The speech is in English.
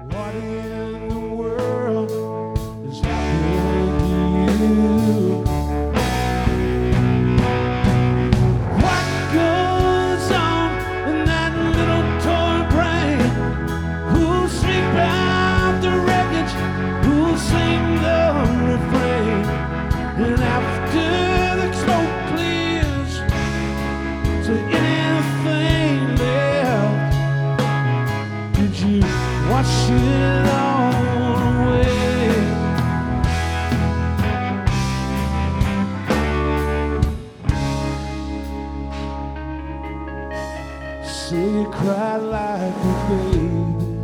What in the world is happening to you? What goes on in that little toy brain? Who sweep out the wreckage? Who sing the refrain? And after the smoke clears, is there anything left? Did you wash it all away? Say you cried like a baby.